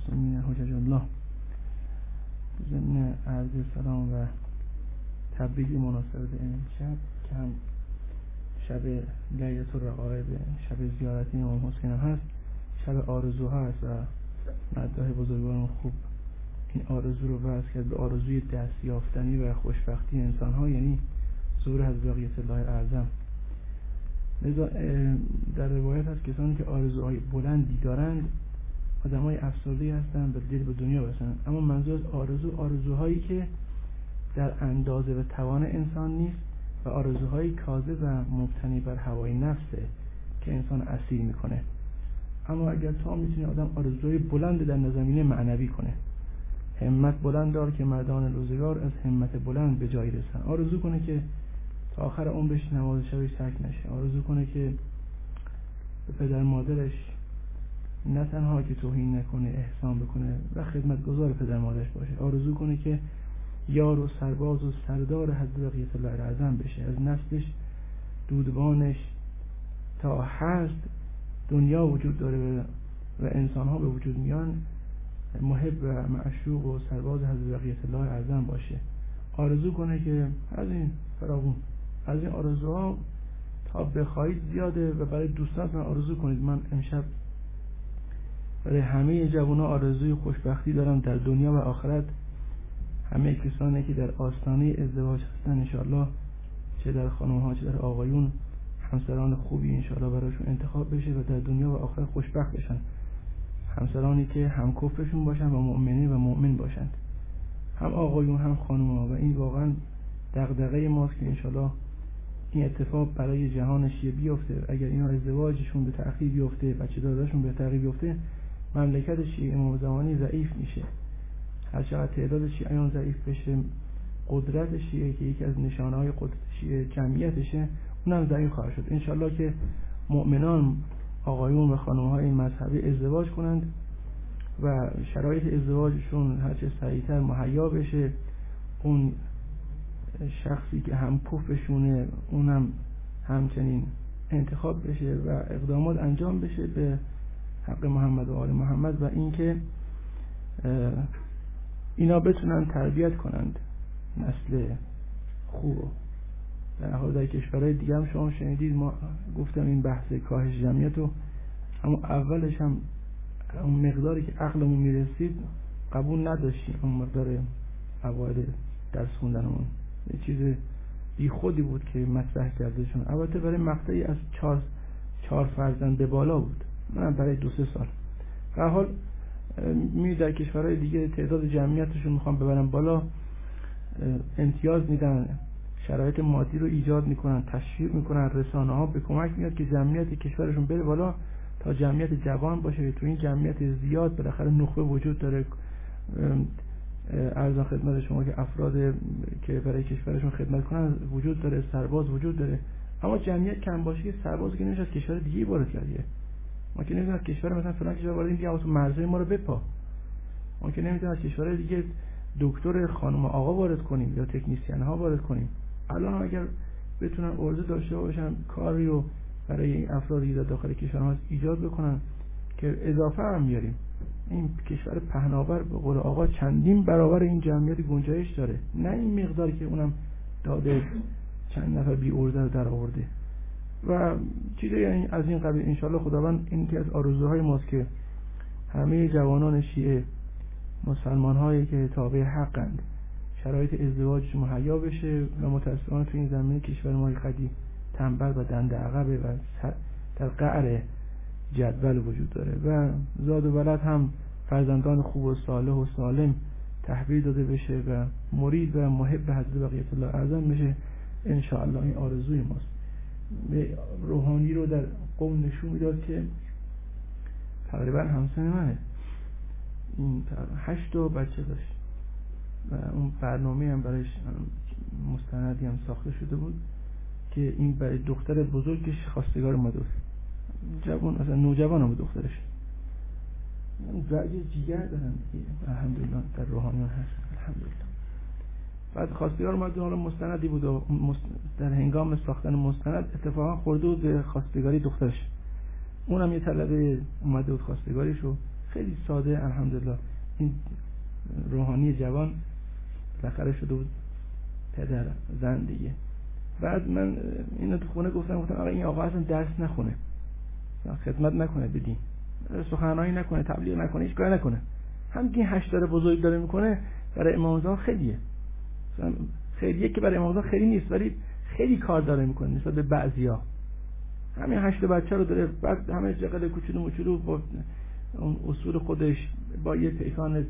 المعصومین حجج الله. ضمن عرض سلام و تبریک مناسبت این شب که هم شب لیلة الرقائب، شب زیارت امام حسین هست، شب آرزوها هست و مداح بزرگان خوب این آرزو رو وصل کرد به آرزوی دست یافتنی و خوشبختی انسان ها، یعنی ظهور حضرت بقیت الله اعظم. لذا در روایت هست کسانی که آرزوهای بلندی دارند آدمای افسرده‌ای هستند و دل به دنیا برسند. اما منظور از آرزوهایی که در اندازه و توان انسان نیست و آرزوهای کاذب و مبتنی بر هوای نفسه که انسان اسیر میکنه. اما اگر تا میتونه آدم آرزوهای بلند در زمینه معنوی کنه، همت بلند دار که مردان روزگار از همت بلند به جای رسن. آرزو کنه که تا آخر عمرش نماز شبش ترک نشه. آرزو کنه که به پدر مادرش نه تنها که توهین نکنه، احسان بکنه و خدمتگزار پدر مادرش باشه. آرزو کنه که یار و سرباز و سردار حضرت بقیت الله اعظم بشه. از نسلش دودبانش تا هست دنیا وجود داره و انسان ها به وجود میان محب و معشوق و سرباز حضرت بقیت الله اعظم باشه. آرزو کنه که از این فراوون از این آرزوها تا بخواید زیاده و برای دوستانتون آرزو کنید. من امشب برای همه جوانان آرزوی خوشبختی دارم در دنیا و آخرت. همه کسانی که در آستانه ازدواج هستن انشاءالله، چه در خانم ها چه در آقایون، همسران خوبی انشاءالله برایشون انتخاب بشه و در دنیا و آخرت خوشبخت بشن. همسرانی که هم کفرشون باشن و مؤمنین و مؤمن باشند، هم آقایون هم خانم ها. و این واقعا دغدغه ماست که انشاءالله این اتفاق برای جهان شیعه بیفته. اگر اینا ازدواجشون به تأخیر بیفته، بچه دارشون به تأخیر بیفته، مملکت شیعه امام زمانی ضعیف میشه. هر چقدر تعداد شیعیان ضعیف بشه، قدرت شیعه که یکی از نشانه‌های قدرت شیعه جمعیتشه، اونم ضعیف خواهد شد. انشالله که مؤمنان آقایون و خانم‌های مذهبی ازدواج کنند و شرایط ازدواجشون هرچه سریعتر مهیا بشه. اون شخصی که هم کفرشونه اونم همچنین انتخاب بشه و اقدامات انجام بشه به حق محمد و آل محمد و اینکه اینا بتونن تربیت کنند نسل خوب. در حال در کشورهای دیگه هم شما شنیدید، ما گفتم این بحث کاهش جمعیت رو، اما اولش هم اون مقداری که عقلمون میرسید قبول نداشتیم. اون مقدار اوایل درس خوندنمون یه چیز بی خودی بود که مطرح کردهشون. البته برای مقطعی از 4 فرزند به بالا بود، منم برای 2-3 سال. در حال می در کشورهای دیگه تعداد جمعیتشون میخوام ببرن بالا، امتیاز میدن، شرایط مادی رو ایجاد میکنن، تشویق میکنن، رسانه ها به کمک میاد که جمعیت کشورشون بره بالا تا جمعیت جوان باشه. تو این جمعیت زیاد بالاخره نخبه وجود داره. عرض خدمت شما که افراد که برای کشورشون خدمت کنن وجود داره، سرباز وجود داره. اما جمعیت کم باشه که سرباز که نمیشه از کشور دیگه وارد کرده. ما که نمیدونم از کشور مثلا فلان کشور وارد دیگه واسه مرزهای ما رو بپا. ما که نمیدونم از کشور دیگه دکتر خانم آقا وارد کنیم یا تکنیسین ها وارد کنیم. الان اگر بتونن عرضه داشته باشن کاری رو برای این افرادی که داخل کشور ما ایجاد بکنن که اضافه هم میاریم. این کشور پهناور به قول آقا چندین برابر این جمعیت گنجایش داره، نه این مقداری که اونم داده چند نفر بی عرضه رو در آورده و چیزی یعنی از این قبیل. انشالله خداوند این که از آرزوهای ماست که همه جوانان شیعه، مسلمان هایی که تابع حقند، شرایط ازدواج مهیا بشه و متاسفانه تو این زمینه کشور ما خیلی تنبل و دنده عقبه و در قعر جدول وجود داره و زاد و ولد هم فرزندان خوب و صالح و سالم تحویل داده بشه و مرید و محب حضرت بقیت الله اعظم بشه. انشاءالله این آرزوی ماست. روحانی رو در قوم نشون میداد که تقریبا همسن منه، این 8 بچه داشت و اون برنامه هم برایش مستندی هم ساخته شده بود که این برای دختر بزرگش خواستگار اومده بود. جوان اصلا نوجوان هم بود دخترش. زعج جیگر دارن الحمدلله در روحانیان هست الحمدلله. بعد خواستگار اومد، حالا مستندی بود و در هنگام ساختن مستند اتفاقا خورده بود به خواستگاری دخترش. اونم یه طلبه اومده بود خواستگاریشو خیلی ساده. الحمدلله این روحانی جوان بالاخره شده بود پدر زن دیگه. بعد من اینو تو خونه گفتم آقا این آقا اصلا درس نخونه، خدمت نکنه به دین، سخنرانی نکنه، تبلیغ نکنه، هیچ کاری نکنه، همین هشدار بزرگ داره میکنه برای امام زمان خیلیه. خیلیه که برای امام زمان خیلی نیست، ولی خیلی کار داره میکنه نسبت به بعضیا. همین 8 بچه رو داره، بعد همه جقل کوچولو موچولو با اون اصول خودش با یه پیکان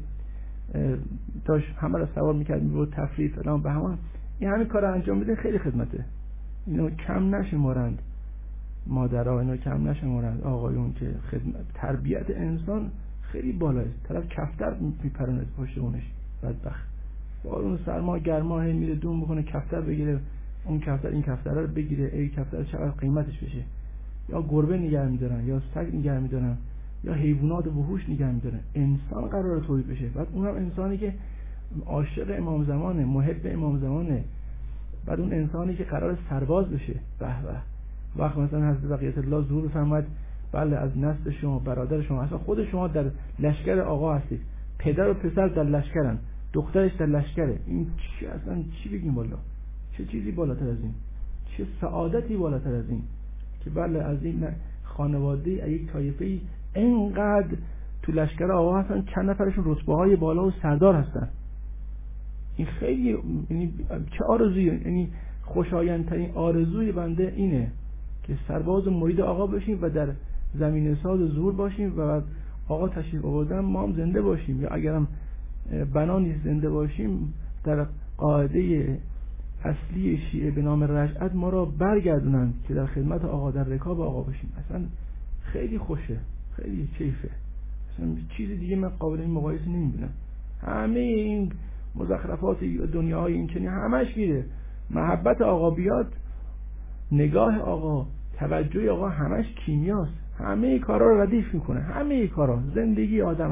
داشت همه رو سوار میکرد میبود تفریح فلان به همان. این همین کار رو انجام میده، خیلی خدمته. اینو کم نشمارند مادرها، اینو کم نشمارند آقایون که خدمت تربیت انسان خیلی بالایست. طرف کفتر میپرونه پشت اونش، بدبخت بارون سرما گرما میره دون میکنه کفتر بگیره، اون کفتر این کفتر رو بگیره، ای کفتر چقدر قیمتش بشه. یا گربه نگه میدارن، یا سگ نگه میدارن، یا حیوانات وحوش نگه میدارن. انسان قراره تولید بشه، بعد اونم انسانی که عاشق امام زمانه، محب امام زمانه، بعد اون انسانی که قرار سرباز بشه. به به، وقت مثلا حضرت بقیت الله ظهور بفرماید بله از نسل شما، برادر شما، اصلا خود شما در لشکر آقا هستید، پدر و پسر در لشکرن، دخترش در لشکره. این چی اصلا چی بگیم والا؟ چه چیزی بالاتر از این؟ چه سعادتی بالاتر از این که بله از این خانواده یک طایفه‌ای اینقدر تو لشکر آقا هستن، چند نفرشون رتبه‌های بالا و سردار هستن. این خیلی، یعنی چه آرزویی، یعنی خوشایندترین آرزوی بنده اینه که سرباز و مرید آقا بشیم و در زمین ساز ظهور باشیم و آقا تشریف آوردن ما هم زنده باشیم، یا اگرم بنانی زنده باشیم در قاعده اصلی شیعه به نام رجعت ما را برگردونن که در خدمت آقا در رکاب آقا باشیم. اصلا خیلی خوشه، خیلی کیفه، اصلا چیزی دیگه من قابل این مقایسه نمیبینم. همه این مزخرفات دنیاهای این چنین همش میره، محبت آقا بیاد، نگاه آقا، توجه آقا، همش کیمیاست. همه کارا رو ردیف میکنه، همه کارا، زندگی آدم،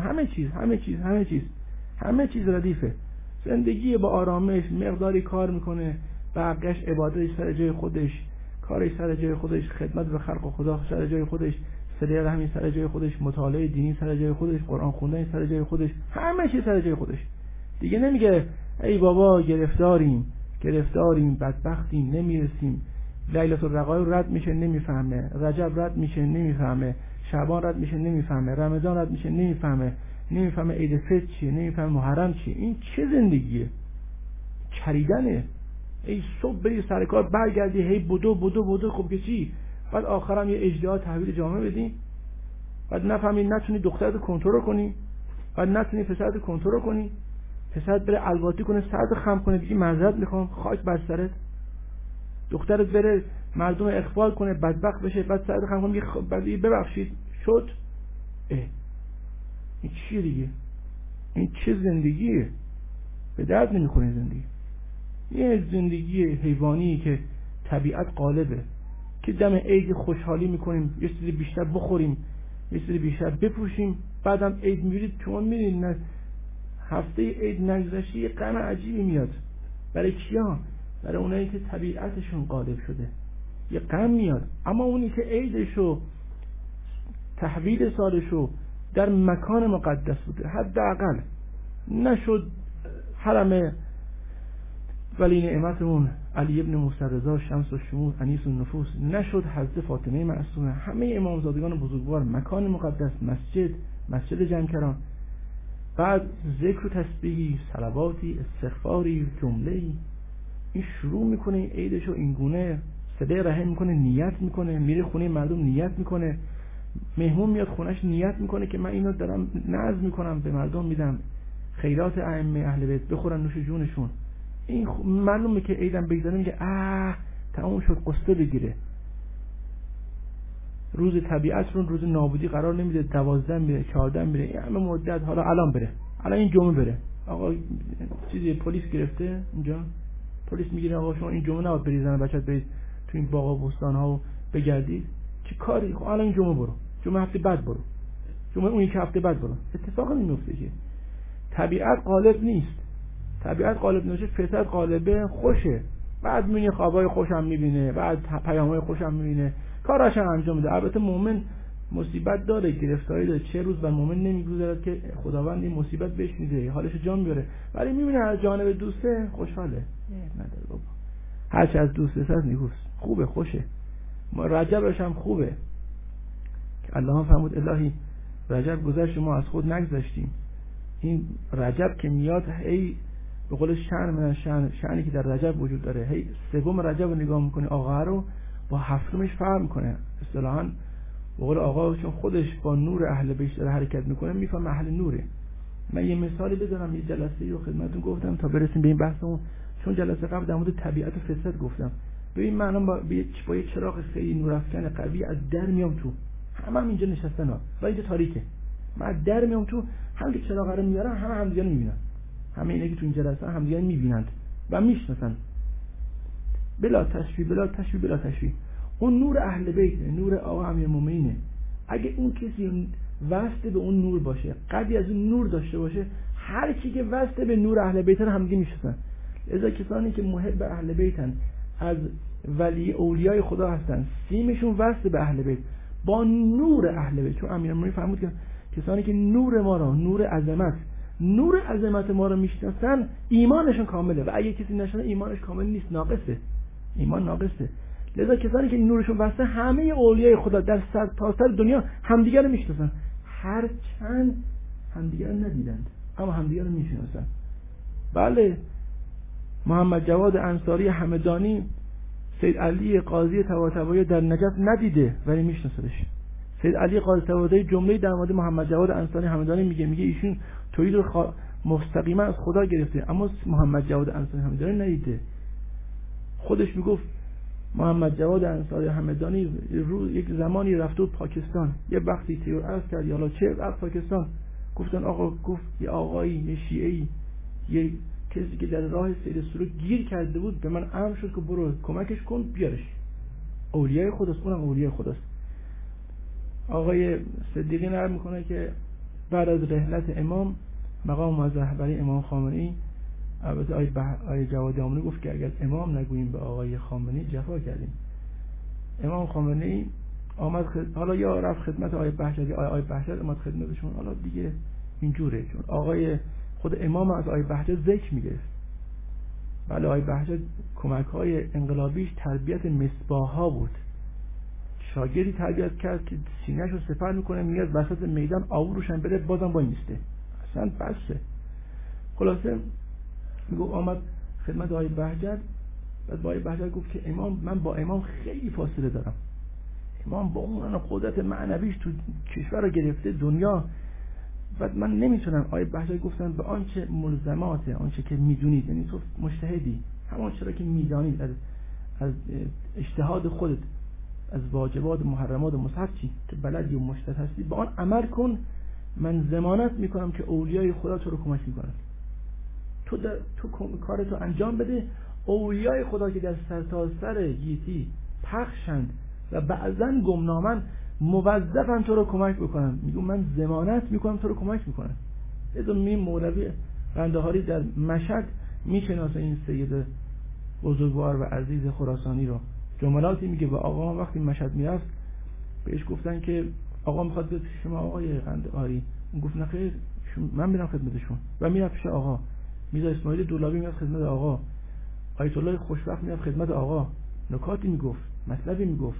همه چیز ردیفه. زندگی با آرامش، مقداری کار میکنه، بقیش عبادتش سر جای خودش، کارش سر جای خودش، خدمت به خلق خدا سر جای خودش، صله رحمی سر جای خودش، مطالعه دینی سر جای خودش، قرآن خوندن سر جای خودش، همه چیز سر جای خودش. دیگه نمیگه ای بابا گرفتاریم بدبختیم نمیرسیم، لیلة الرقایب رد میشه نمیفهمه، رجب رد میشه نمیفهمه، شعبان رد میشه نمیفهمه، رمضان رد میشه نمیفهمه عید فطر چیه، نمیفهمه محرم چیه. این چه زندگیه؟ چریدنه. ای صبح بری سر کار برگردی هی بدو خب که چی؟ بعد آخرام یه اجتهاد تحویل جامعه بدی، بعد نفهمی نتونی دخترت کنترل کنی، بعد نتونی پسرت کنترل کنی، پسرت بره الواتی کنه سرت خم کنه بگی معذرت میخوام خاک بر سرت، دخترت بره مردم اخفال کنه بدبخت بشه بعد سرت خم کنه بگی ببخشید شد. این چیه دیگه؟ این چه زندگیه؟ به درد نمیخوره زندگی. یه زندگی حیوانی که طبیعت غالبه، که دم عید خوشحالی میکنیم، یه چیزی بیشتر بخوریم، یه چیزی بیشتر بپوشیم، بعدم عید میبینید شما میبینید نه هفته عید نگذشته یه غم عجیبی میاد. برای کیا؟ برای اونایی که طبیعتشون غالب شده یه غم میاد. اما اونی که عیدشو تحویل سالشو در مکان مقدس بوده، حداقل نشد حرم ولی نعمتمون علی ابن موسی رضا شمس الشموس انیس النفوس، نشد حضرت فاطمه معصومه، همه امامزادگان بزرگوار، مکان مقدس، مسجد جمکران، بعد ذکر و تسبیحی، صلواتی، استغفاری، جمله‌ای، این شروع میکنه این عیدشو اینگونه صدای رحم میکنه، نیت میکنه، میره خونه مردم نیت میکنه، مهمون میاد خونش نیت میکنه که من اینو دارم نذر میکنم به مردم میدم، خیرات ائمه اهل بیت بخورن نوش جونشون. این معلومه که عیدم بگذره میگه تموم شد، قصه بگیره. روز طبیعت رو روز نابودی قرار نمیده، 12 میره 14 میره، این همه مدت، حالا الان بره، الان این جمعه بره، آقا چیزی پلیس گرفته اینجا، پلیس میگیره آقا شما این جمعه نباید برید زن بچت برید تو این باغ و بستان ها و بگردید، چه کاری؟ خب الان این جمعه برو، جمعه هفته بعد برو، جمعه اون یک هفته بعد برو. اتفاقی نمیفته که طبیعت غالب نیست. طبیعت غالب نشه، فطرت غالبه، خوشه. بعد میبینی خوابای خوشم میبینه، بعد پیامای خوشم میبینه، کاراش هم انجام میده. البته مؤمن مصیبت داره، گرفتاری داره، چه روز بر مؤمن نمیگذرد که خداوند این مصیبت بهش میده، حالش جا میبره، ولی میبینه از جانب دوسته خوشحاله، نداره بابا، هرچی از دوستش هست نیکوست، خوبه، خوشه، رجبش هم خوبه که الله هم فرمود الهی رجب گذشت ما از خود نگذشتیم. این رجب که میاد هی به قول شأنی که در رجب وجود داره، هی سوم رجب رو نگاه میکنه آقا رو با هفتمش فرق میکنه. اصطلاحاً به قول آقا چون خودش با نور اهل بیت داره حرکت میکنه میفهم اهل نوره. من یه مثالی بزنم، یه جلسه رو خدمتتون گفتم تا برسیم به این بحثمون، چون جلسه قبل در مورد طبیعت و فطرت گفتم. ببین من با یه چراغ خیلی نورافکن قوی از در میام تو، همه اینجا نشستن ها و اینجا تاریکه، من از در میام تو، هم که چراغ رو میارن همه همدیگه رو میبینن، همه اینا که تو این جلسه همدیگه رو میبینند و میشناسن بلا تشبیه. اون نور اهل بیت، نور آقا امیرالمومنینه. اگه اون کسی واسطه به اون نور باشه، قدری از اون نور داشته باشه، هر کی که واسطه به نور اهل بیت هم دیگه میشناسن. لذا کسانی که محب اهل بیتن، از ولی اولیای خدا هستن، سیمشون واسطه به اهل بیت با نور اهل بیت. چون امیرالمومنین فرمود که کسانی که نور ما رو، نور عظمت ما رو میشناسن ایمانشون کامله، و اگه کسی نشناسه ایمانش کامل نیست، ناقصه، ایمان ناقصه. لذا کسانی که نورشون واسطه همه اولیای خدا در سرتاسر دنیا همدیگر رو میشناسن، هرچند همدیگر رو ندیدند اما همدیگر رو میشناسن. بله، محمد جواد انصاری همدانی سید علی قاضی طباطبایی در نجف ندیده ولی میشناسدش. سید علی قاضی طباطبایی جمله در مورد محمد جواد انصاری همدانی میگه ایشون توحید رو مستقیما از خدا گرفته، اما محمد جواد انصاری همدانی ندیده. خودش میگفت محمد جواد انصاری همدانی یک زمانی رفت بود پاکستان، یه وقتی تیور عرض کرد یالا چه از پاکستان، گفتن آقا، گفت یه آقایی، یه شیعه‌ای، یه کسی که در راه سیر سلوک گیر کرده بود به من امر شد که برو کمکش کن بیارش، اولیای خداست، اونم اولیای خداست. آقای صدیقی نقل میکنه که بعد از رحلت امام مقام رهبری امام خامنه‌ای، البته آیه جواد آمنی گفت که اگر امام نگوییم به آقای خامنه‌ای جفا کردیم. امام خامنه‌ای آمد حالا یا رفت خدمت آیه بهجت یا آیه بهجت اومد خدمتشون، حالا دیگه اینجوره، چون آقای خود امام از آیه بهجت ذکر میگرفت. بله، آیه بهجت کمک‌های انقلابیش تربیت مصباح‌ها بود، شاگردی تربیت کرد که سینه‌شو سپر میکنه میاد وسط میدان آب روشن بره بازم وای میسته، اصلا بسه. خلاصه میگه آمد خدمت آقای بهجت، بعد با آقای بهجت گفت که امام، من با امام خیلی فاصله دارم، امام با اون قدرت معنویش تو کشور رو گرفته دنیا، بعد من نمیتونم. آقای بهجت گفتن به آنچه ملزمات، آنچه که میدونید، یعنی تو مجتهدی، همون چرا که میدانید از اجتهاد خودت، از واجبات و محرمات و مصحف چی که بلدی و مجتهد هستی، با آن عمل کن، من ضمانت میکنم که اولیای خدا تو رو کمک میکنن. تو کارتو انجام بده، اولیای خدا که در سرتاسر گیتی پخشند و بعضن گمنامن موظفن تو رو کمک بکنن. میگم من ضمانت میکنم تو رو کمک میکنن. ازم می مولوی قندهاری در مشهد میشناسه این سید بزرگوار و عزیز خراسانی رو، جملاتی میگه به آقا وقتی مشهد میرفت بهش گفتن که آقا میخواد به شما آقای قندهاری، اون گفت نه خیر من میرم خدمتشون، و میرفت پیش آقا. میرزا اسماعیل دولابی میرفت خدمت آقا، آیت الله خوشبخت میرفت خدمت آقا، نکاتی میگفت، مطلبی میگفت.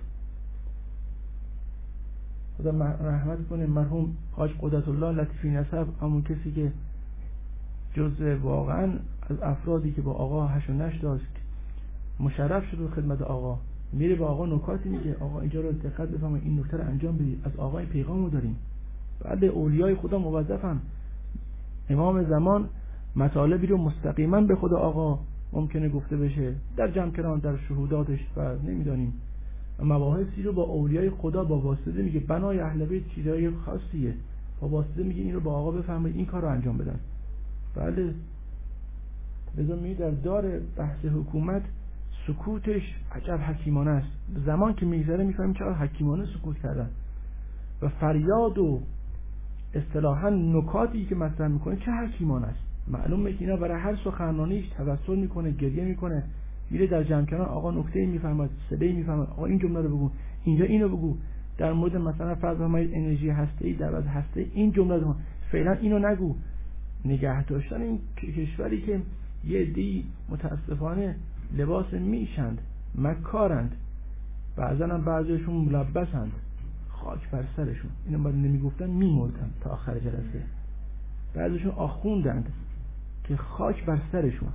خدا رحمت کنه مرحوم حاج قدرت الله لطیفی نسب، همون کسی که جزء واقعا از افرادی که با آقا هش و نش داشت، مشرف شد به خدمت آقا، میره به آقا نکاتی میگه، آقا اینجا رو دقت بفرمایید، این نکته رو انجام بدید، از آقا این پیغامو داریم. بعد اولیای خدا موظفن. امام زمان مطالبی رو مستقیما به خود آقا ممکنه گفته بشه در جمع کردن، در شهوداتش و نمیدانیم، مباحثی رو با اولیای خدا با واسطه میگه، بنای اهل بیت چیزای خاصیه، با واسطه میگه این رو با آقا بفرمایید این کار رو انجام بدن. بله، بذار در دار بحث حکومت سکوتش عجب حکیمانه است. زمان که میگذره میفهمیم چقدر حکیمانه سکوت کردن و فریاد و اصطلاحاً نکاتی که مطرح میکنه چه حکیمانه است. معلومه که اینا برای هر سخنرانیش توسل میکنه، گریه میکنه، میره در جمع کردن آقا نکته میفهمد، صدایی میفهمد، آقا این جمله رو بگو، اینجا اینو بگو، در مورد مثلا فرض بفرمایید انرژی هسته‌ای در وضع هسته، این جمله رو فعلا اینو نگو. نگه داشتن این کشوری که یه عده‌ای متاسفانه لباس میشند، مکارند، بعضا هم بعضیشون ملبسند، خاک بر سرشون، اینو باید نمیگفتن میمردن تا آخر جلسه. بعضیشون آخوندند که خاک بر سرشون،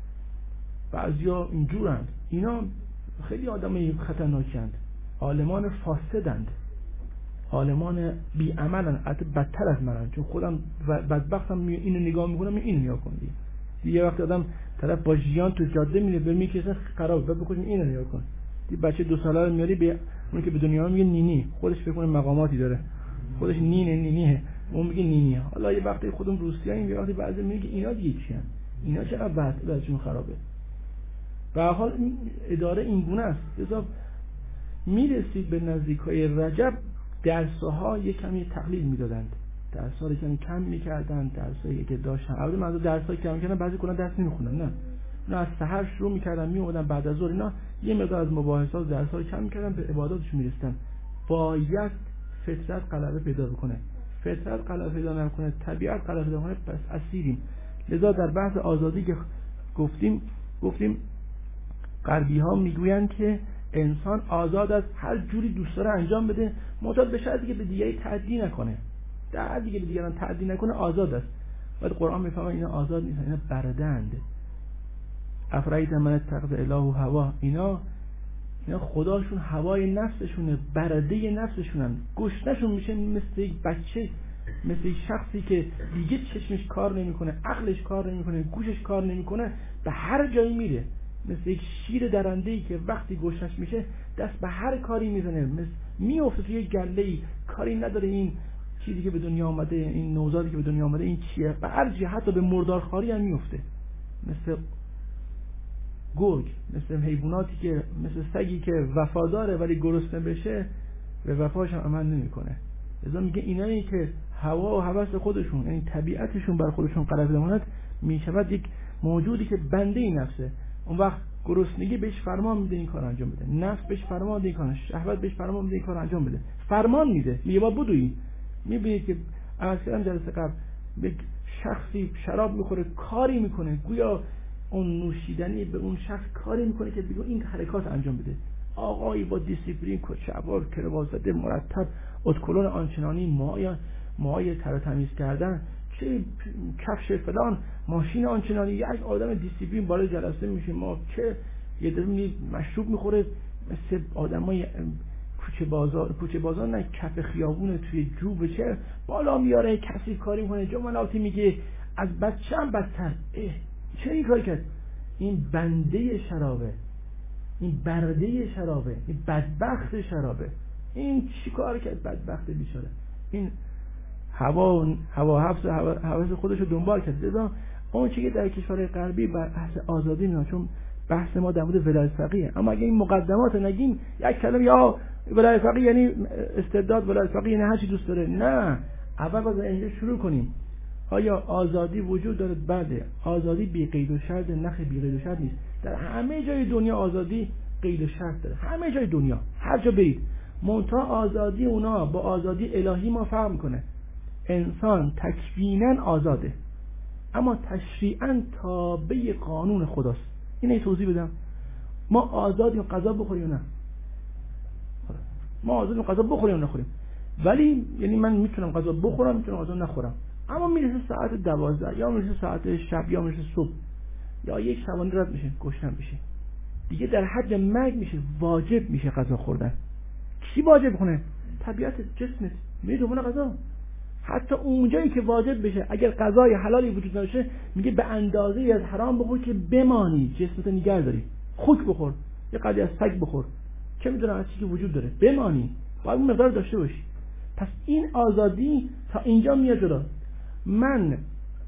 بعضیا اینجورند. اینا خیلی آدمای خطرناکند، عالمان فاسدند، عالمان بی‌عملن، البته بدتر از منن، چون خودم بدبختم اینو نگاه میکنم اینو نگاه کن دیگه. وقتی آدم طرف با ژیان تو جاده میره برمی میکشه خراب، بعد بکنیم اینو نگاه کن. دیگه بچه 2 ساله رو میاری به اون که به دنیا میگه نینی، خودش فکر کنه مقاماتی داره، خودش نینه، اون میگه نینی. حالا یه وقتی خودم روسیاییم، یه وقتی بعضی میگه اینا دیگه چیان، اینا چقدر وضعشون خرابه. به هر حال این اداره این گونه است. لذا میرسید به نزدیکای رجب درس‌ها یک کمی تقلیل میدادند، درس‌ها رو کمی کم می‌کردند، درسایی که داشتن. البته من درس‌های کم می‌کردن، بعضی کلا درس نمی‌خوندن، نه، اونا از سحر شروع می‌کردن میومدن بعد از ظهر، اینا یه مقدار از مباحثات درس‌ها رو کم می‌کردن، به عباداتشون می‌رسیدن. باید فطرت غلبه پیدا بکنه. فطرت غلبه پیدا نکنه، طبیعت غلبه پیدا کنه، پس اسیریم. لذا در بحث آزادی که گفتیم غربی‌ها میگویند که انسان آزاد است هر جوری دوست داره انجام بده، معتاد به شرطی که به دیگری تعدی نکنه. در دیگه به دیگران تعدی نکنه آزاد است. بعد قرآن میفهمه اینا آزاد نیستن، اینا بردند. افرایت من اتخذ اله هوا، اینا خداشون هوای نفسشونه، برده نفسشونن. گشنشون میشه مثل یک بچه، مثل یک شخصی که دیگه چشمش کار نمیکنه، عقلش کار نمیکنه، گوشش کار نمیکنه، به هر جایی میره. مثل یک شیر درنده‌ای که وقتی گشنش میشه دست به هر کاری میزنه، میفته توی یک گله‌ای، کاری نداره این چیزی که به دنیا آمده، این نوزادی که به دنیا آمده این چیه، به هر جهت، حتی به مردارخواری هم میفته. مثل گرگ، مثل حیواناتی که مثل سگی که وفاداره ولی گرسنه بشه به وفاش هم عمل نمیکنه. لذا میگه اینایی که هوا و هوس خودشون، یعنی طبیعتشون بر خودشون غلبه نماند، میشود یک موجودی که بنده نفسه. اون وقت گرسنگی بهش فرمان میده این کار انجام بده، نفس بهش فرمان میده این کار، شهوت بهش فرمان میده این کار انجام بده، فرمان میده، میگه با بدوی. میبینید که از کردم جلسه قبل یک شخصی شراب میخوره، کاری میکنه، گویا اون نوشیدنی به اون شخص کاری میکنه که بگو این حرکات انجام بده. آقایی با دیسیپلین، کچه‌وار، کراوات زده، مرتب، ادکلون آنچنانی، موهای تر تمیز کردن، چه کفش فلان، ماشین آنچنانی، یک آدم دیسیپلین بالای جلسه میشه. ما که یه دفعه مشروب میخوره مثل آدمای کوچه بازار نه، کف خیابون توی جوب چه بالا میاره، کسی کاری میکنه، جملاتی میگه از بچه هم بدتر. چه این کاری کرد؟ این بنده شرابه، این برده شرابه، این بدبخت شرابه. این چی کار کرد؟ بدبخت بیچاره. این هوا حفظ خودش رو دنبال کرد. لذا اون چیزی که در کشورهای غربی بحث آزادی میاد، چون بحث ما در مورد ولایت فقیه. اما اگه این مقدمات نگیم، یک کلمه یا ولایت فقیه یعنی استبداد، ولایت فقیه یعنی هر چی دوست داره، نه. اول باید اینجا شروع کنیم. آیا آزادی وجود داره؟ بله. آزادی بی قید و شرط، نخ بی قید و شرط نیست. در همه جای دنیا آزادی قید و شرط داره، همه جای دنیا، هر جا برید. منتها آزادی اونا با آزادی الهی ما فرق میکنه. انسان تکویناً آزاده، اما تشریعاً تابع قانون خداست. اینو توضیح بدم. ما آزادیم غذا بخوریم یا نه؟ ما آزادیم غذا بخوریم یا نخوریم. ولی یعنی من میتونم غذا بخورم، میتونم غذا نخورم. اما میرسه ساعت 12 یا میرسه ساعت شب یا میرسه صبح یا یک شبانه رد میشه، گشنم میشه، دیگه در حد مرگ میشه، واجب میشه غذا خوردن. کی واجب کنه؟ طبیعت جسمت میره دنبال غذا. حتی اونجایی که واجب بشه، اگر غذای حلالی وجود نداره، میگه به اندازه از حرام بخور که بمانی، جسمت نگه داری. خوک بخور، یه قدری از سگ بخور، چه میدونم از چی که وجود داره، بمانی، باید اون مقدار داشته باشی. پس این آزادی تا اینجا میاد جلو. من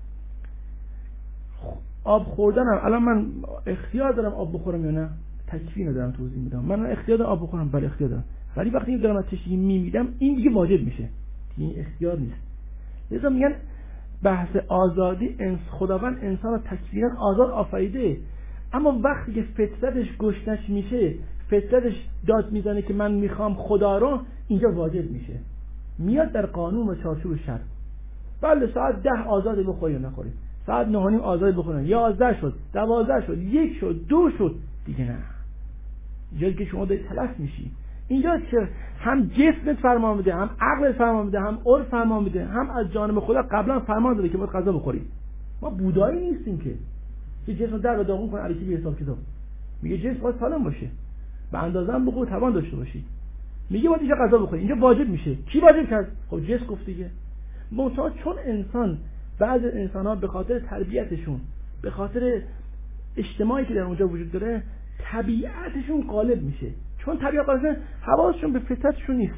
آب خوردنم، الان من اختیار دارم آب بخورم یا نه؟ تکفین دارم توضیح میدم. من اختیار دارم آب بخورم، بله اختیار دارم. ولی وقتی دارم از تشریع میمیدم، این دیگه واجب میشه، این اختیار نیست. لذا میگن بحث آزادی، خداوند انسان رو تکفینا آزاد آفریده، اما وقتی که فطرتش گشنش میشه، فطرتش داد میزنه که من میخوام خدا رو، اینجا واجب میشه، میاد در قانون و چارچوب شرع. بله ساعت 10 آزاده بخوری یا نخوری، ساعت 9:30 آزاده بخوری، 11 شد، 12 شد، 1 شد، 2 شد، دیگه نه. اینجا که شما داری تلف میشی. اینجا که هم جسمت فرمان میده، هم عقلت فرمان میده، هم عرف فرمان میده، هم از جانب خدا قبلا فرمان داده که باید غذا بخوری. ما بودایی نیستیم که جسم در داغون کنه علیکی به حساب کتاب. میگه جسم باید سالم باشه، به اندازه هم بخور، توان داشته باشی. میگه باید اینجا غذا بخوری، اینجا واجب میشه. کی واجب کرد؟ خب جسم گفت دیگه. منتها چون بعضی انسان‌ها به خاطر تربیتشون، به خاطر اجتماعی که در اونجا وجود داره، طبیعتشون غالب میشه. چون طبیعت غالب، حواسشون به فطرتشون نیست.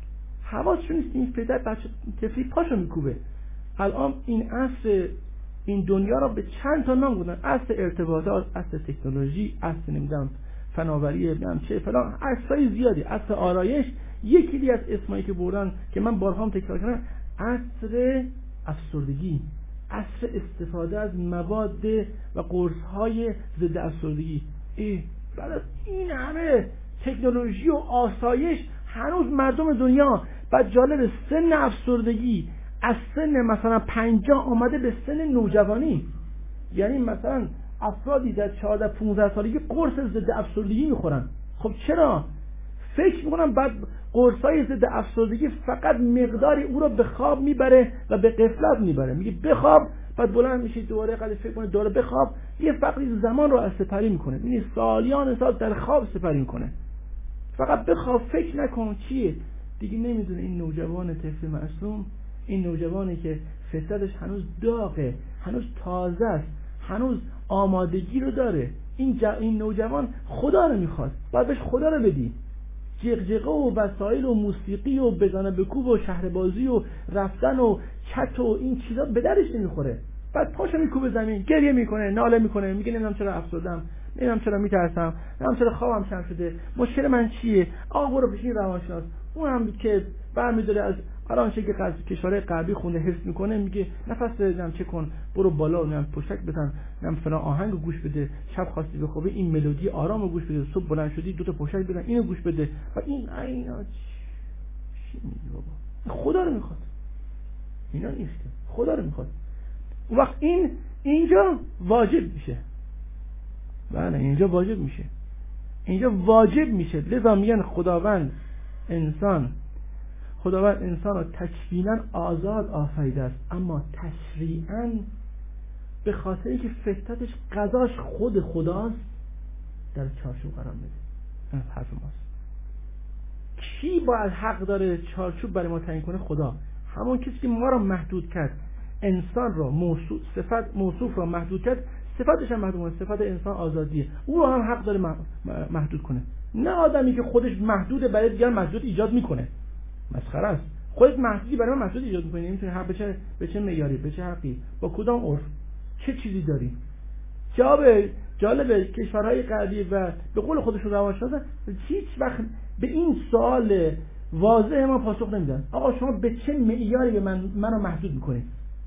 این فطرت بچه طفلی پاشو میکوبه. الان این عصر این دنیا را به چند تا نام بردن: عصر ارتباطات، عصر تکنولوژی، عصر نمیدونم فناوری، نمیدونم چه فلان، عصرهای زیادی، عصر آرایش. یکی دیگه از اسمایی که بردن که من بارها هم تکرار کردم، عصر افسردگی، عصر استفاده از مواد و قرص‌های ضد افسردگی. بعد از این همه تکنولوژی و آسایش هنوز مردم دنیا بعد جالب سن افسردگی از سن مثلا 50 آمده به سن نوجوانی. یعنی مثلا افرادی در 14-15 سالگی قرص ضد افسردگی میخورن. خب چرا؟ فکر میکنم بعد قرصای ضد افسردگی فقط مقداری او رو به خواب میبره و به غفلت میبره. میگه بخواب، بعد بلند میشه دوباره قد فکر کنه دوباره بخواب. یه فقری زمان رو از سپری میکنه. یعنی سالیان سال در خواب سپری میکنه. فقط بخواب، فکر نکن چیه دیگه. نمیدونه این نوجوان طفل معصوم، این نوجوانی که فطرتش هنوز داغه، هنوز تازه است، هنوز آمادگی رو داره، این نوجوان خدا رو میخواد، باید بهش خدا رو بدی. جغجغه و وسایل و موسیقی و بزنه بکوب و شهربازی و رفتن و چت و این چیزا به درش نمیخوره. بعد پاشو میکوبه زمین، گریه میکنه، ناله میکنه، میگه نمیدونم چرا افسردم، نمیدونم چرا میترسم، نمیدونم چرا خوابم کم شده، مشکل من چیه. آقا برو پیش روانشناس. اون هم که برمی‌داره از الان چه که کشورهای غربی خونده حفظ میکنه، میگه نفس بزن، چه کن، برو بالا، نمیدونم پشتک بزن، نمیدونم فلان آهنگو گوش بده، شب خواستی بخوابی این ملودی آرامو گوش بده، صبح بلند شدی 2 تا پشتک بزن اینو گوش بده. و اینا چی میگه بابا؟ خدا رو میخواد. اینا نیست، خدا رو میخواد. اون وقت اینجا واجب میشه. بله اینجا واجب میشه. اینجا واجب میشه. لذا میگن خداوند انسان رو تکویناً آزاد آفریده است، اما تشریعاً به خاطر اینکه فطرتش غذاش خود خداست در چارچوب قرار میده. این حرف ماست. کی باید حق داره چارچوب برای ما تعیین کنه؟ خدا. همون کسی که ما رو محدود کرد، انسان رو موصوف رو محدود کرد، صفتش هم محدود کنه. صفت انسان آزادیه، او رو هم حق داره محدود کنه. نه آدمی که خودش محدوده برای دیگران محدود ایجاد میکنه. مسخره است. خودت محدودی برای من محدود ایجاد میکنی. نمیتونی حق به چه معیاری، به چه حقی، با کدام عرف، چه چیزی داری؟ جالب کشورهای غربی و به قول خودشون روانشناسا هیچ وقت به این سوال واضح ما پاسخ نمیدن. آقا شما به چه معیاری به منو محدود میکنید؟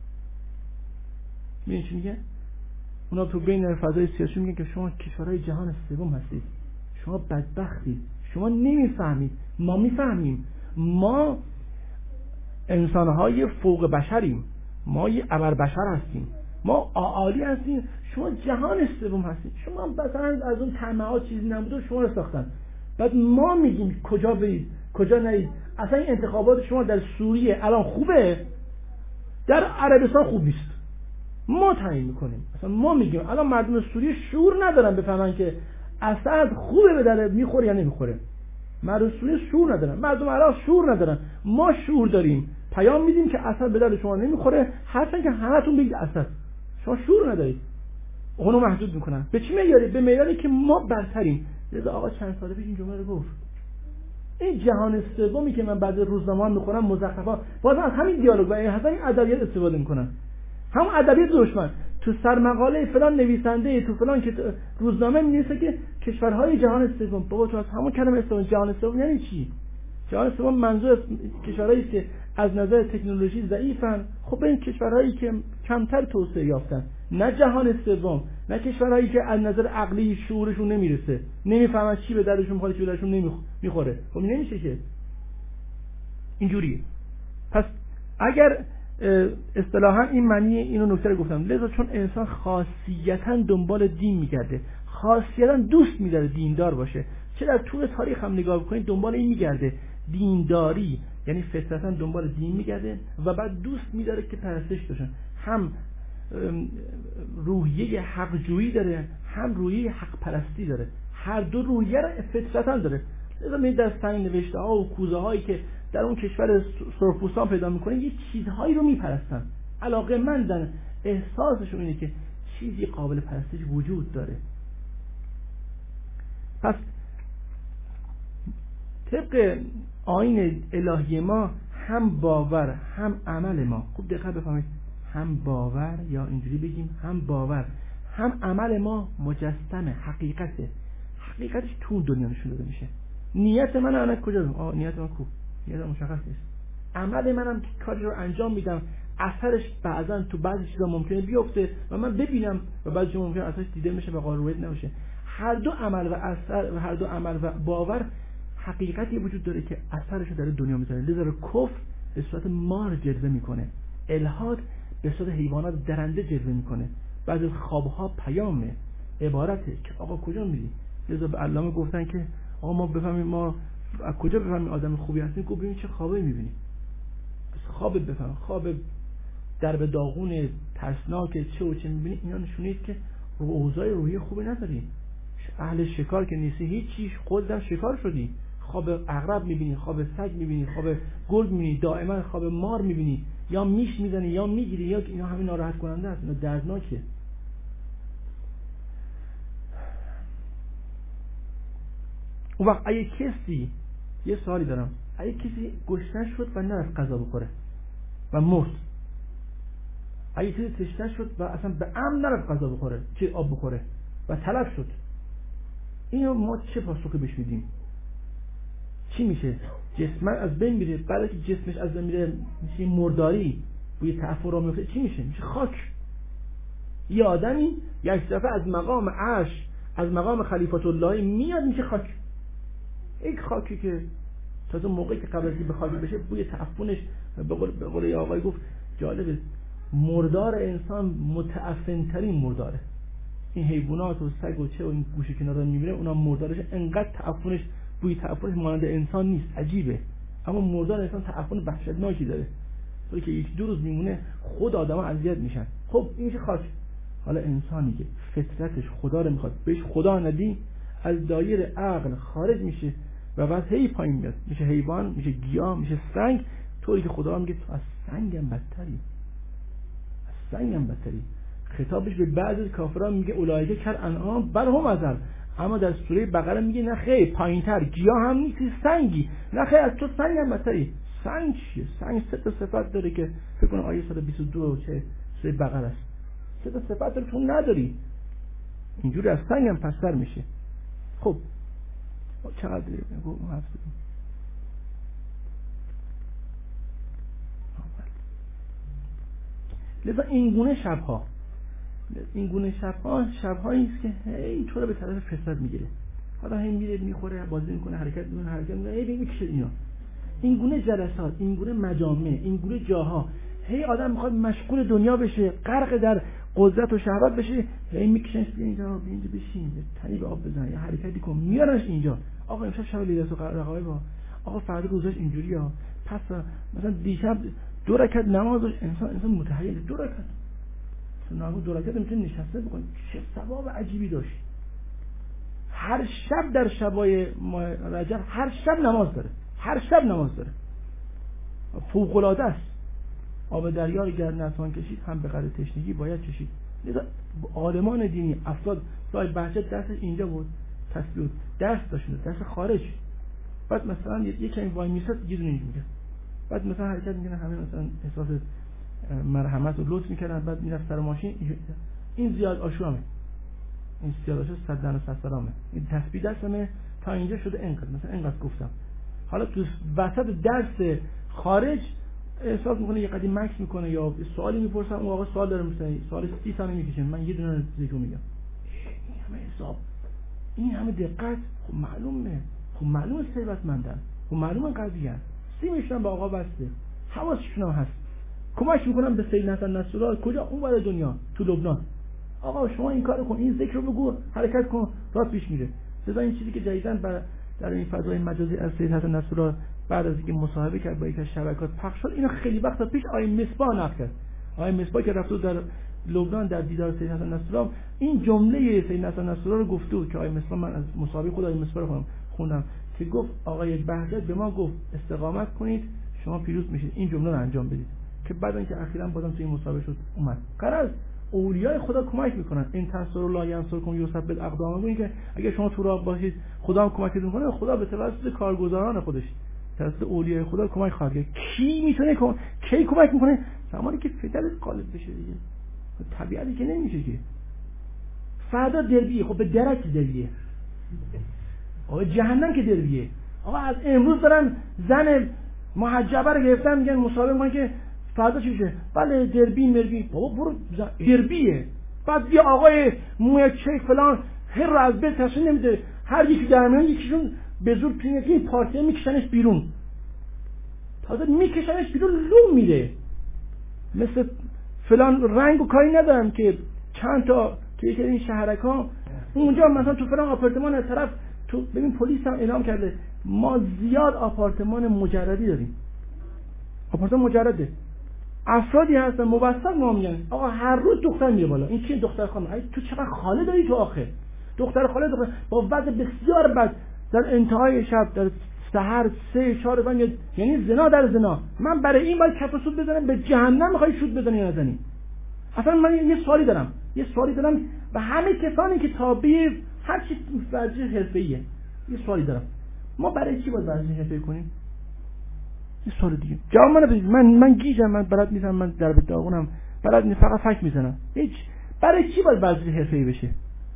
میدونی چی میگه؟ اونا تو بین فضای سیاسی میگن که شما کشورهای جهان سوم هستید، شما بدبختید، شما نمیفهمید، ما میفهمیم. ما انسانهای فوق بشریم، ما یه ابربشر هستیم، ما عالی هستیم، شما جهان سوم هستید. شما مثلا از اون طمعات چیزی نبوده شما رو ساختن. بعد ما میگیم کجا برید کجا نرید. اصلا این انتخابات شما در سوریه الان خوبه، در عربستان خوب نیست. ما تعیین میکنیم. اصلا ما میگیم الان مردم سوریه شعور ندارن بفهمن که اسد خوبه به در میخوره یا نمیخوره. مردم سوریه شعور ندارن، مردم عراق شعور ندارن. ما شعور داریم، پیام میدیم که اسد به در شما نمیخوره، هرچند که همتون بگید اسد. شما شعور ندارید. اونو محدود میکنن. به چی معیاری؟ به معیاری که ما برتریم. لذا آقا چند سال پیش این جمله رو گفت. این جهان سومی که من بعد روزنامه میخونم مزخرفا، باز از همین دیالوگ و از همین ادبیات استفاده میکنن. هم ادبیات دشمن. تو سرمقاله فلان نویسنده تو فلان که روزنامه می‌نویسه که کشورهای جهان سوم. بابا تو از همون کلمه سوم جهان سوم یعنی چی؟ جهان سوم منظور کشورهایی است که از نظر تکنولوژی ضعیفن. خب این کشورهایی که کمتر توسعه یافتن. نه جهان سوم. نه کشورهایی که از نظر عقلی شعورشون نمیرسه، نمیفهمن چی به دردشون میخوره، چی به دردشون نمیخوره. خب نمیشه که اینجوریه. پس اگر اصطلاحاً این معنی اینو نکته رو گفتم، لذا چون انسان خاصیتاً دنبال دین میگرده، خاصیتاً دوست می‌داره دیندار باشه، چه در طول تاریخ هم نگاه بکنید دنبال این میگرده، دینداری یعنی فطرتاً دنبال دین میگرده و بعد دوست می‌داره که پرستش بشن، هم روحیه حق جویی داره، هم روحیه حق پرستی داره، هر دو روحیه رو فطرتاً داره. لذا می در سنگ نوشته ها و کوزه هایی که در اون کشور سرخپوستان پیدا میکنین یه چیزهایی رو میپرستن، علاقه مندن، احساسشون اینه که چیزی قابل پرستش وجود داره. پس طبق آیین الهی ما هم باور هم عمل ما، خوب دقت بفهمید، هم باور یا اینجوری بگیم هم باور هم عمل ما مجسم حقیقتش تو دنیا نشون داده میشه. نیت من الان کجا؟ نیت من کو؟ نیت مشخص نیست. عمل منم که کاری رو انجام میدم اثرش بعضا تو بعضی چیزا ممکنه بیفته و من ببینم و بعضی چیزا ممکنه اثرش دیده میشه و قابل نباشه. هر دو عمل و اثر و هر دو عمل و باور حقیقتی وجود داره که اثرش رو در دنیا میذاره. لذا کفر به صورت مار جلوه میکنه، الحاد به صورت حیوانات درنده جلوه میکنه، بعضی خوابها پیام عبارته که آقا کجا میری. لذا به علامه گفتن که آقا ما بفهمیم، ما از کجا بفهمیم آدم خوبی هستیم؟ گفت ببین چه خوابی میبینی، خواب بفهم، خواب در به داغون ترسناک چه و چه میبینی، اینا نشونید که اوضاع روحی خوبی نداری، اهل شکار که نیستی، هیچی، خودت شکار شدی، خواب عقرب میبینی، خواب سگ میبینی، خواب گرگ میبینی، دائما خواب مار میبینی، یا میش میزنی یا میگیری، یا اینا همین ناراحت کننده است، اینا دردناکه. اون وقت اگه کسی، یه سوالی دارم، اگه کسی گشنه شد و نرفت غذا بخوره و مرد، اگه کسی تشنه شد و اصلا به امن نرفت غذا بخوره، چه آب بخوره و تلف شد، اینو ما چه پاسخی بهش میدیم؟ چی میشه؟ جسم از بین میره، بعد که جسمش از بین میره میشه مرداری، بوی تعفن را میفته، چی میشه؟ میشه خاک. یه آدمی یک دفعه از مقام عرش، از مقام خلیفت الله میاد میشه خاک. یک خاکی که تازه موقعی که قبل از اینکه به خاک بشه بوی تعفنش به قول آقای گفت جالبه، مردار انسان متعفن ترین مرداره. این حیوانات و سگ و چه و این گوشه کنارا میبینه، اونا مردارش انقدر تعفنش، بوی تعفنش مانند انسان نیست، عجیبه، اما مردار انسان تعفن وحشتناکی داره، ولی که یک دو روز میمونه خود آدما اذیت میشن. خب این میشه خاک. حالا انسانی که فطرتش خدا رو میخواد، بهش خدا ندی، از دایره عقل خارج میشه و بعد هی پایین میاد، میشه حیوان، میشه گیاه، میشه سنگ، طوری که خدا میگه تو از سنگم بدتری، از سنگم بدتری. خطابش به بعضی از کافران میگه اولایک کل انعام بل هم اضل، اما در سوره بقره میگه نه خیر، پایینتر، گیاه هم نیستی، سنگی، نه خیر، از تو سنگم بدتری. سنگ چیه؟ سنگ سه تا صفت داره که فکر کنم آیه 122 چه سوره بقره است، سه تا صفت رو تو نداری، اینجوری از سنگم پستر میشه. خب چقدر لذا این گونه شبهایی است که هی تو رو به طرف فساد میگیره، حالا هی میره میخوره، بازی میکنه، حرکت میکنه، هی میکشه. این گونه جلسات، این گونه مجامع، این گونه جاها، هی آدم میخواد مشغول دنیا بشه، غرق در قدرت و شهوت بشه، هی میکشنش اینجا بشین، تنی به آب بزن، یا حرکتی کن، میارنش اینجا. آقا امشب شب لیلت القدر، آقا فردا روزش اینجوریه، پس مثلا دیشب 2 رکعت نماز انسان متحیل 2 رکعت نماز 2 رکعت میتونه نشسته بکنه، چه ثواب عجیبی داشت. هر شب در شبای رجب هر شب نماز داره، فوق العاده است. آب دریا رو گر نتوان کشید هم به قدر تشنگی باید چشید. لذا عالمان دینی افراد صاحب بهجت دستش اینجا بود، تسبیح دست داشت، دست خارج، بعد مثلا یکی وای میسد یه دونه اینجا میگه، بعد مثلا حرکت میکنه، همه مثلا احساس مرحمت و لطف میکردن، بعد میرفت سر ماشین. این زیاد آشوامه، این زیاد آشو صدن و سلامه، این تسبیح دستمه تا اینجا شده اینقدر، مثلا اینقدر گفتم. حالا تو وسط درس خارج احساس میکنه یه قدیم مکس میکنه یا سوالی میپرسن، اون آقا سوال داره، مثلا سوال 30 ثانیه میکشه، من یه دونه چیزی میگم، همه حساب، این همه دقت، خب معلومه ثروتمندن، خب معلومه قویان، سیمشون به آقا بسته، حواسشون هم هست، کمک میکنن به سید حسن نصرالله. کجا؟ اون ور دنیا، تو لبنان. آقا شما این کارو کن، این ذکر رو بگو، حرکت کن، راست پیش میره. لذا این چیزی که جدیداً در این فضای مجازی از سید حسن نصرالله بعد از اینکه مصاحبه کرد با یک از شبکات پخش شد، اینا خیلی وقت پیش آقای مصباح نقل کرد. آقای مصباح که رفت در لبنان در دیدار سید حسن نصرالله، این جمله سید حسن نصرالله رو گفته بود که آقای مصباح، من از مصاحبه خود آقای مصباح رو خوندم که گفت آقای بهجت به ما گفت استقامت کنید شما پیروز میشید، این جمله رو انجام بدید. که بعد اینکه اخیراً بازم توی این مصاحبه شد اومد. قرار اولیای خدا کمک میکنن. این تنصر الله ینصرکم یثبت اقدامکم، این که اگه شما تو راه باشید خدا هم کمکتون میکنه. خدا به توسط کارگزاران خودش، توسط اولیای خدا کمک خواهد کرد. کی میتونه کی کمک میکنه؟ زمانی که فطرت غالب بشه دیگه. طبیعتی که نمیشه که. فردا دربیه، خب به درک دربیه. آقا جهنم که دربیه. آقا از امروز دارن زن محجبه رو گرفتن میگن مصاحبه میکنن که فردا چی میشه؟ بله دربی مربی. بابا برو دربیه. بعد یه آقای موی چک فلان هر رو از بیت تصمیم نمیده، هر یکی در میان یکیشون به زور پینگی پارتی میکشنش بیرون، تازه میکشنش بیرون لوم میره. مثل فلان رنگ و کاری ندارم که چند تا که یکی این شهرک‌ها اونجا مثلا تو فلان آپارتمان از طرف تو ببین پلیس هم اعلام کرده ما زیاد آپارتمان مجردی داریم. آپارتمان مجرده، افرادی هستن موثق ما میگن آقا هر روز دختر میره بالا. این کی دختر خانم؟ تو چقدر خاله داری تو آخه؟ دختر خاله با وضع بسیار بد در انتهای شب در سحر 3-4 یعنی زنا در زنا. من برای این باید کف سود بزنم به جهنم میخوای شود بزنی یا نزنی؟ اصلا من یه سوالی دارم به همه کسانی که تابع هر چی ورزش حرفه‌ایه، یه سوالی دارم. ما برای چی باید ورزش حرفه‌ای کنیم؟ یه سوال دیگه جواب من بدید. من گیجم، من بلد نیستم، من در به داغونم، بلد نیستم، فقط فک میزنم. هیچ. برای چی باید ورزش حرفه‌ای بشه؟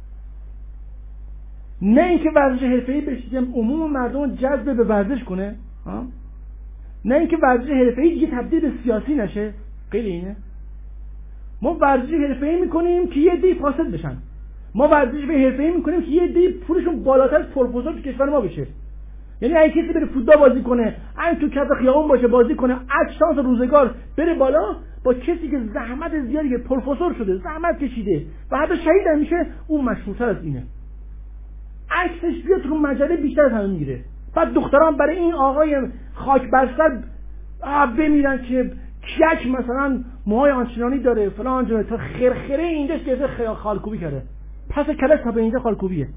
نه اینکه ورزش حرفه‌ای بشه عموم مردم جذب به ورزش کنه، نه اینکه ورزش حرفه‌ای دیگه تبدیل به سیاسی نشه. غیر اینه. ما ورزش حرفه‌ای میکنیم که یه دی فاسد بشن. ما ورزش حرفه‌ای میکنیم که یه دی پولشون بالاتر از پروفسور تو کشور ما بشه. یعنی اگه کسی بره فوتبال بازی کنه، این تو کف خیابون باشه بازی کنه، شانس روزگار بره بالا با کسی که زحمت زیادی که پروفسور شده، زحمت کشیده و حتی شهید هم میشه، اون مشهورتر از اینه. عکسش بیاد تو مجله بیشتر از همه میگیره. بعد دختران برای این آقای خاک بر سر بمیرن که کیک مثلا موهای آنچنانی داره فلان جوری تا خرخره اینجاش که خالکوبی کرده. پس کلاس تا به اینجا خالکوبیه.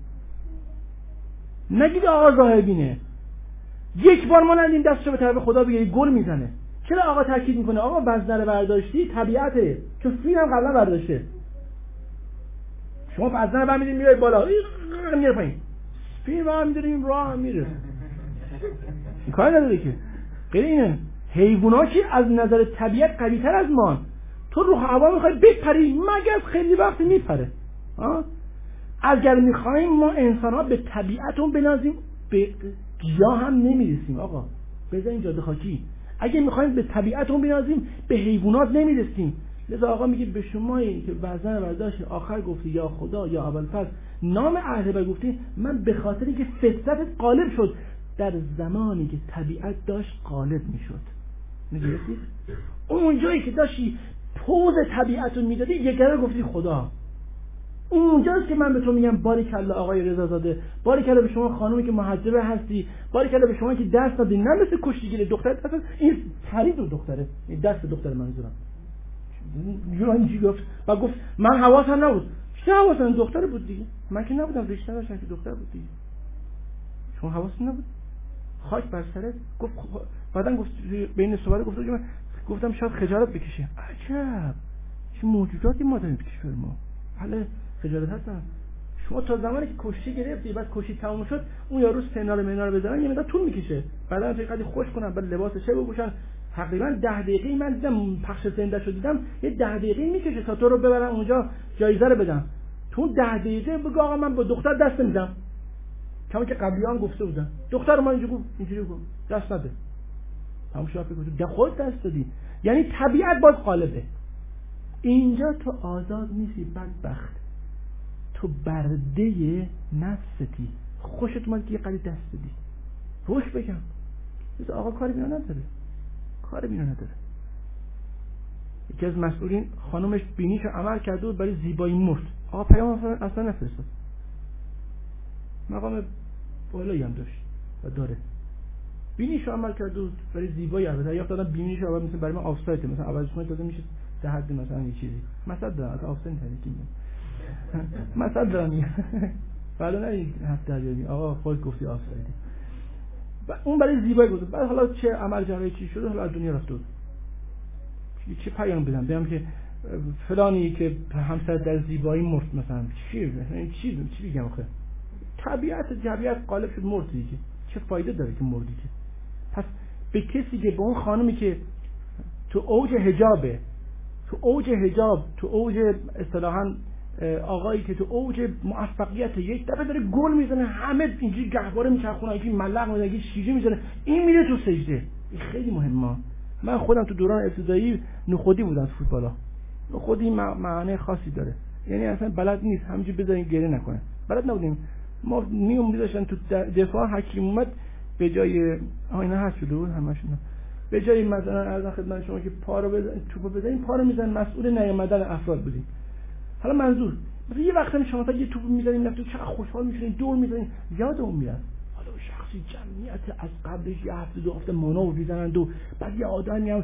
نگید آقا ظاهربینه. یک بار ما ندیم دستشو به طرف خدا بگیری گل میزنه. چرا آقا تاکید میکنه آقا وزنه رو برداشتی طبیعته، چون فیلم هم قبلا برداشته. شما وزنه رو برمی‌دارید میره بالا میره پایین، فیلم هم می‌داریم راه میره. این کار نداره که. غیر اینه حیوونا که از نظر طبیعت قوی‌تر از ما، تو رو هوا میخوای بپری مگس خیلی وقت میپره. اگر میخوایم ما انسان‌ها به طبیعتون بنازیم به گیاه هم نمیرسیم. آقا بذارین جاده خاکی. اگه میخوایم به طبیعتون بنازیم به حیوانات نمیرسیم. لذا آقا میگه به شمایی که وزن برداشت آخر گفتی یا خدا یا ابوالفضل نام اهل بیت گفتی، من به خاطر اینکه فطرتت غالب شد در زمانی که طبیعت داشت غالب میشد. میگرفتی؟ اون جایی که داشتی پوز طبیعتون میدادی یکره گفتی خدا. اونجاست که من به تو میگم باریکلا آقای رضازاده، باریکلا به شما خانومی که محجبه هستی، باریکلا به شما که دست دادی، نه مثل کشتیگیری دختر اصلا این پرید و دختره، این دست دختر منظورم. اینجوری گفت و گفت من حواسم نبود. چه حواسم؟ دختر بود دیگه. من که نبودم، رشته داشتم که دختر بود دیگه. شما حواستون نبود؟ خاک بر سرت. گفت بعدن گفت بین صحبت گفتم شاید خجالت بکشه. عجب چه موجوداتی ما داریم تو کشور ما. بله خجالت هستن. شما تا زمانی که کشتی گرفتی بعد کشتی تموم شد اون یارو سنار منار بزنن یه مقدار طول میکشه. بعدن چقدر خوش کنن بعد لباس شب بپوشن. تقریبا 10 دقیقه من دیدم پخش زنده شد، دیدم یه 10 دقیقه میکشه تا تو رو ببرن اونجا جایزه رو بدن. تو 10 دقیقه بگو آقا من با دختر دست نمیدم. کما که قبلیان گفته بودن دختر ما اینجوری گفت دست نده. همون شو فکر کنید خود دست دادی. یعنی طبیعت باز غالبه. اینجا تو آزاد نیستی بدبخت. تو برده نفستی، خوشت اومد که یه قدی دست بدی، روش بگم مثل آقا کاری بینا نداره، کاری بینا نداره. یکی از مسئولین خانومش بینیشو عمل کرده و برای زیبایی مرد، آقا پیام اصلا نفرستاد، مقام بالایی هم داشت و داره، بینیشو عمل کرده و برای زیبایی البته یا دادن بینیشو اول مثلا برای من آفساید مثلا اولش کنه داده میشه در حد مثلا یه چیزی مثلا دارم از آفساید تریکی مثلا دارم بعدا نرید هفته دیگه آقا خود گفتی آفسایدی اون برای زیبایی گفت. بعد حالا چه عمل جراحی چی شده حالا از دنیا رفت بود، چه پیام بدم بگم که فلانی که همسر در زیبایی مرد مثلا چی بگم آخه طبیعت غالب شد مرد دیگه، چه فایده داره که مردی که. پس به کسی که به اون خانمی که تو اوج حجابه، تو اوج اصطلاحاً آقایی که تو اوج موفقیت یک دفعه داره گل میزنه، همه اینجوری گهواره میچرخونه، اینجوری ملق میزنه، اینجوری شیشه میزنه، این میره تو سجده. این خیلی مهمه. من خودم تو دوران ابتدایی نخودی بودم تو فوتبالا. نخودی معنی خاصی داره، یعنی اصلا بلد نیست همینجوری بذارین گریه نکنه، بلد نبودیم. ما میذاشتن تو دفاع، حکیم اومد به جای اینا هست شده بود همشون، به جای مثلا از خدمت شما که پا رو بزنین توپو بزنین، پا رو میزنن، مسئول نیامدن افراد بودیم. حالا منظور مثلا یه وقتی شما تا یه توپ میزنین نفتو چقدر خوشحال میشین، دور میزنین، یادمون میاد حالا شخصی جمعیت از قبلش یه هفته دو هفته مانور میزنن و بعد یه آدمی هم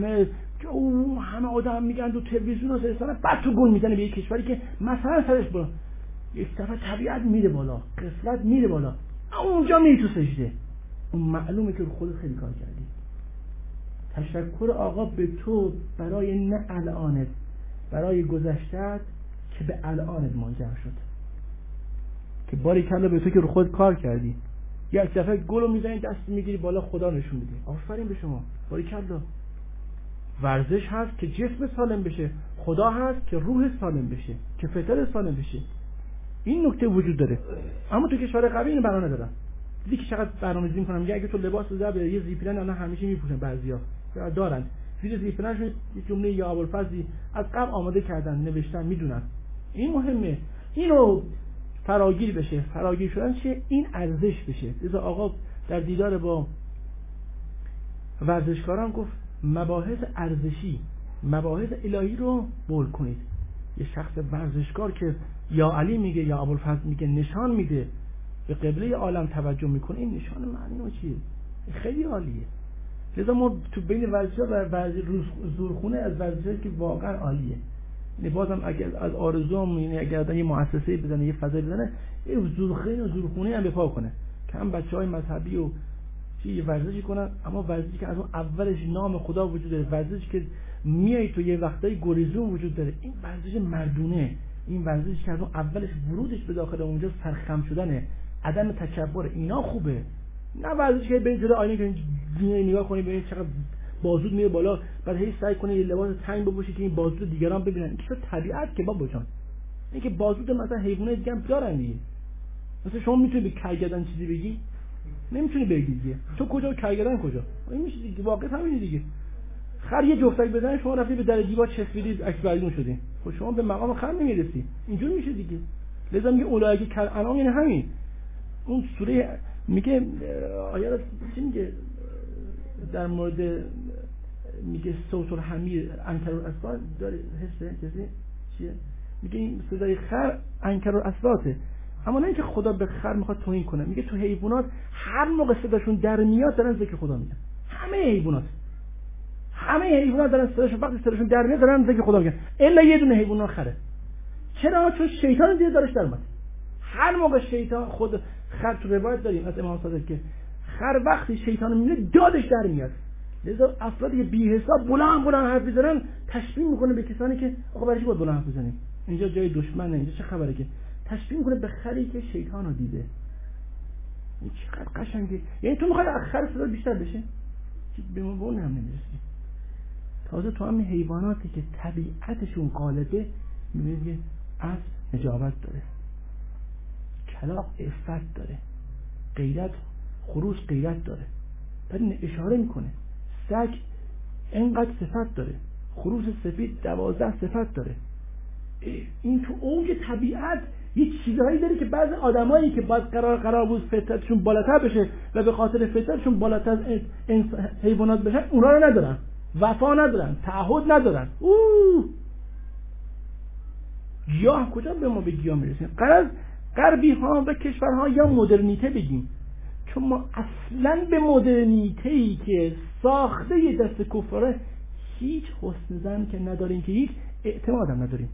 همه آدم میگن تو تلویزیون و سرستان، بعد تو گل میزنه به یه کشوری که مثلا سرش بالا، یک دفعه طبیعت میره بالا، قفلت میره بالا، اونجا میری تو سجده. اون معلومه که خودت خیلی کار کردی. تشکر آقا به تو برای نه الانت، برای گذشتت که به الانت منجر شد، که باریکلا به تو که رو خود کار کردی. یک دفعه گلو میزنی دست میگیری بالا، خدا نشون میدی، آفرین به شما، باریکلا. ورزش هست که جسم سالم بشه، خدا هست که روح سالم بشه، که فطرت سالم بشه. این نکته وجود داره. اما تو کشور قوی اینو برنامه ندارن. دیدی که چقدر برنامه‌ریزی می‌کنن، میگه اگه تو لباس زرد یه زیپلن الان همیشه میپوشن، بعضیا دارن زیر زیپلنشون یه جمله یا ابوالفضلی از قبل آماده کردن، نوشتن، میدونن. این مهمه، اینو فراگیر بشه. فراگیر شدن چیه؟ این ارزش بشه. لذا آقا در دیدار با ورزشکاران گفت مباحث ارزشی، مباحث الهی رو بول کنید. یه شخص ورزشکار که یا علی میگه یا ابوالفضل میگه نشان میده، به قبله عالم توجه میکنه، این نشان معنی چیه؟ خیلی عالیه. لذا ما تو بین ورزش‌ها و زورخونه از ورزش‌هایی که واقعا عالیه. یعنی بازم اگر از آرزوام، یعنی اگر یه مؤسسه بزنه، یه فضا بزنه، یه زورخونه هم بپا کنه که هم بچه‌های مذهبی و چی ورزشی کنن، اما ورزشی که از اون اولش نام خدا وجود داره، ورزشی که میای تو یه وقتای گریزون وجود داره، این ورزش مردونه، این ورزشی که از اون اولش ورودش به داخل اونجا سرخم شدنه، عدم تکبر، اینا خوبه. نه ورزشی که برید جلوی آینه که نگاه کنی ببینید چقدر بازو میره بالا، بعد هی سعی کنی یه لباس تنگ بپوشی که این بازو دیگران ببینن. این که طبیعت که بابا جان، این که بازو مثلا حیوانات دیگه هم دارن دیگه. مثلا شما میتونی به کرگدن چیزی بگی؟ نمیتونی بگی دیگه. تو کجا کرگدن کجا؟ این میشه دیگه، واقعا همین دیگه. خر یه جفتک بزنه شما رفتی به در دیوار چسبیدید اکبریون شدین. خب شما به مقام خر نمیرسی. اینجوری میشه دیگه. لذا میگه اولایک کل انام، یعنی همین. اون سوره میگه آیات چی میگه در مورد، میگه صوت الحمیر انکر الاصوات داره، حس چیه؟ میگه این صدای خر انکر الاصواته. اما نه اینکه خدا به خر میخواد توهین کنه، میگه تو حیوانات هر موقع صداشون در میاد دارن ذکر خدا میگن. همه حیوانات دارن صداشون، وقتی صداشون در میاد دارن ذکر خدا میگن، الا یه دونه حیوان خره. چرا؟ چون شیطان دیگه دارش در اومد. هر موقع شیطان، خود خر تو روایت داریم از امام صادق که خر وقتی شیطان میبینه دادش در میاد. لذا افرادی که بی حساب بلند حرف میزنن تشبیه میکنه به کسانی که آقا برای چی باید بلند حرف بزنیم؟ اینجا جای دشمنه، اینجا چه خبره؟ که تشبیه میکنه به خری که شیطان رو دیده. این چقدر قشنگه. یعنی تو میخوای از خر صدا بیشتر بشه؟ به اون هم نمیرسی. تازه تو هم حیواناتی که طبیعتشون غالبه، میبینید که اسب نجابت داره، کلاغ عفت داره، غیرت، خروس غیرت داره، بعد اشاره میکنه سگ اینقدر صفت داره، خروس سفید 12 صفت داره. این تو اوج طبیعت یه چیزهایی داره که بعضی آدمایی که باید قرار بود فطرتشون بالاتر بشه و به خاطر فطرتشون بالاتر از حیوانات بشن، اونا رو ندارن، وفا ندارن، تعهد ندارن. گیاه کجا به ما به گیاه میرسیم؟ غربی ها و کشورها یا مدرنیته بگیم، چون ما اصلا به مدرنیته‌ای که ساخته ی دست کفاره هیچ حسن ظن که نداریم، که هیچ اعتماد هم نداریم.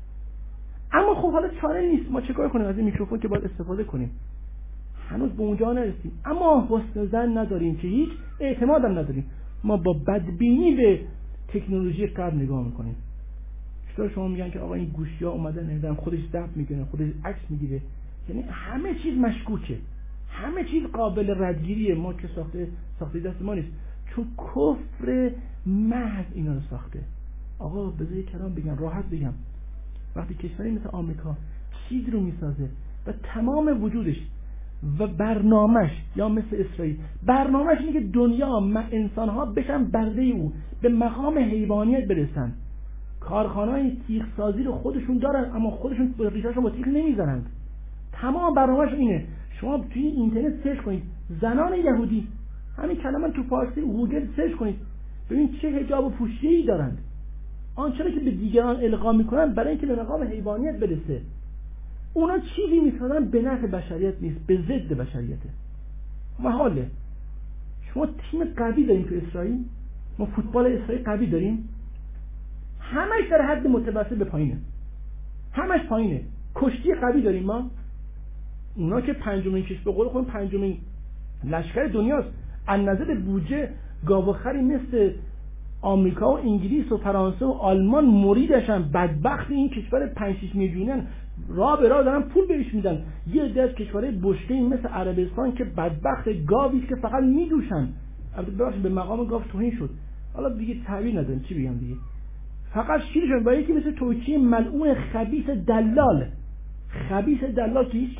اما خب حالا چاره نیست، ما چه کار کنیم؟ از این میکروفون که باید استفاده کنیم. هنوز به اونجا نرسیم، اما حسن ظن نداریم که هیچ اعتماد هم نداریم. ما با بدبینی به تکنولوژی غرب نگاه میکنیم. چطور شما میگن که آقا این گوشی‌ها اومدن نمیدونم خودش ضبط میکنه، خودش عکس میگیره، یعنی همه چیز مشکوکه، همه چیز قابل ردگیریه. ما که ساخته دست ما نیست، چون کفر محض اینا رو ساخته. آقا بذار کلام بگم، راحت بگم، وقتی کشوری مثل آمریکا چیز رو میسازه و تمام وجودش و برنامه‌اش، یا مثل اسرائیل برنامه‌اش اینه که دنیا انسان‌ها بشن برده او، به مقام حیوانیت برسن. کارخانه‌های تیغ سازی رو خودشون دارن، اما خودشون ریشه‌شون با تیغ نمیزنند. تمام برنامه‌اش اینه. شما توی اینترنت سرچ کنید زنان یهودی، همین کلمه تو فارسی گوگل سرچ کنید، ببین چه حجاب و پوشیده‌ای دارند. آنچه که به دیگران القا میکنن برای اینکه به مقام حیوانیت برسه. اونا چیزی میسازن به نفع بشریت نیست، به ضد بشریته. محاله. شما تیم قوی داریم تو اسرائیل، ما فوتبال اسرائیل قوی داریم، همش در حد متوسط به پایینه، همش پایینه. کشتی قوی داریم ما، اونا که پنجمین به قول خودم پنجمین لشکر دنیاست. از نظر بودجه گاوخری مثل آمریکا و انگلیس و فرانسه و آلمان مریدشن. بدبخت این کشور 5-6 میلیونن راه به راه دارن پول بهش میدن. یه عده از کشورهای بشکه‌ای مثل عربستان که بدبخت گاویست که فقط میدوشن، البته به مقام گاو توهین شد، حالا دیگه تعبیر ندارم چی بگم دیگه، فقط شیرشون با یکی مثل ترکیه ملعون خبیث دلال که هیچ